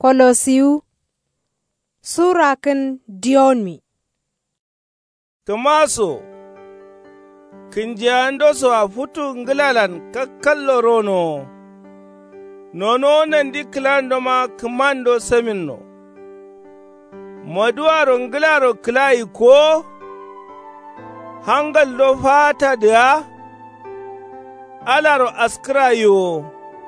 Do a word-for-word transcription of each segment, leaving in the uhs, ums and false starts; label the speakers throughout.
Speaker 1: Kolosiyu Sura kin dionmi.
Speaker 2: Tomaso, kinjiando so a futu nglalan kakkallo rono, nono nandi klando ma kumando seminno. Maduaro nglaro klai ko, hangal do fata da, alaro askrayo.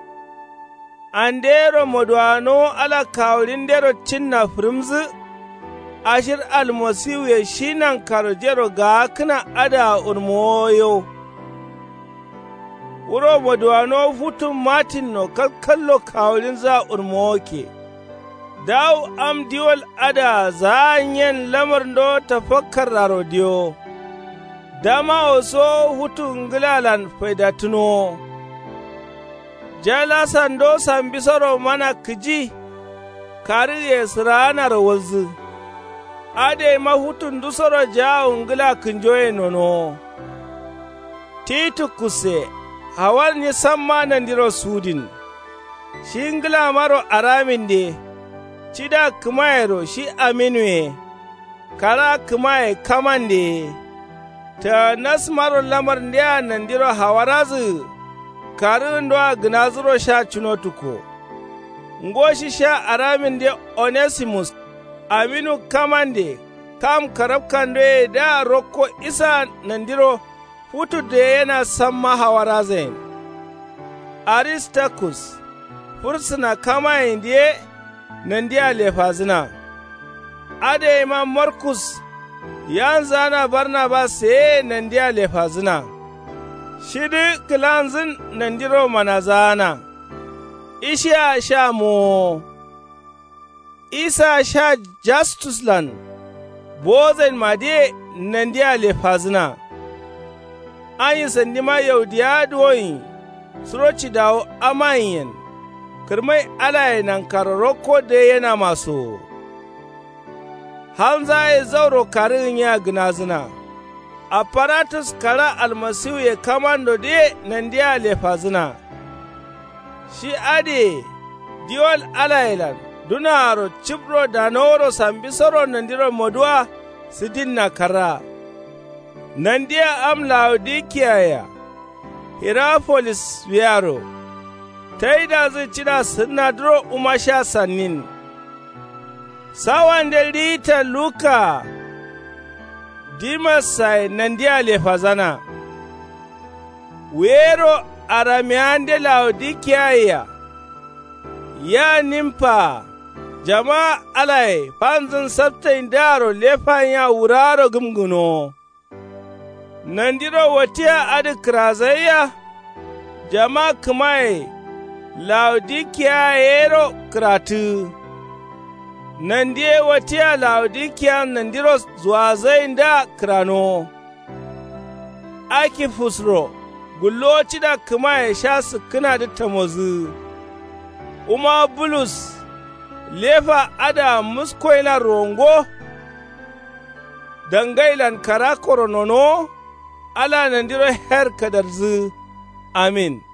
Speaker 2: Andero modwano ala kawlindero cinna frimzi ashir almasiu ya shinan karojero ga kana ada urmoyo wuro modwano futun matin no kallo kawlin za urmoke daw am diwol ada zanyen lamar do tafakkar rodiyo dama oso futun gilalan faidatuno jala sando sambisoro mana kiji kari yesranar wazu ade mahutun dusoro ja ungila kinjoye nono titu kuse hawar ni samma nandiro sudin shi ngila maro aramin de cida kumayero shi aminwe kara kumaye kamande ta nasmaro lamar ndiya nandiro hawarazu karin doa gnazuro sha chinotuko ngoshi sha aramin de Onesimus aminu kamande kam karab kande da rokko isa nandiro futu de yana samma hawarazen Aristarchus fursuna kama indiye nandiya lefazina ade imam Marcus yanzana Barnabas se nandiya lefazina shidi kilanzin nandiro manazana isha sha mo isa sha justuslan bozen made nandiya lefazina an yi sandima yaudiya doyin suroci dawo amayin kirmai alaye nan kararoko da yana maso hanza ya zauro karin ya ginazina apparatus kara almasiu ya kamando de nandiya lefazina shi ade diol alailan dunaro cibro da noro sambisoro nandiro modua sidinna kara nandiya am laodikiyaya hirapolis wiyaro taida zai cida sinadro umasha sannin sawan da rita luka Dimasai nandiya lefazana wero aramiande laodikiyaya ya nimpa jama alai panzin sabtain daro lefan ya wuraro gumguno nandiro watiya adikrazaya jama kumai laodikiyayero kratu nandiye watiya laodikiya nandiro zuwazai da krano aki fusro gulloci da kuma ya sha sukuna da tamozu uma bulus lefa ada muskoila rongo dangailan karakoro nono ala nandiro her kadarzu amin.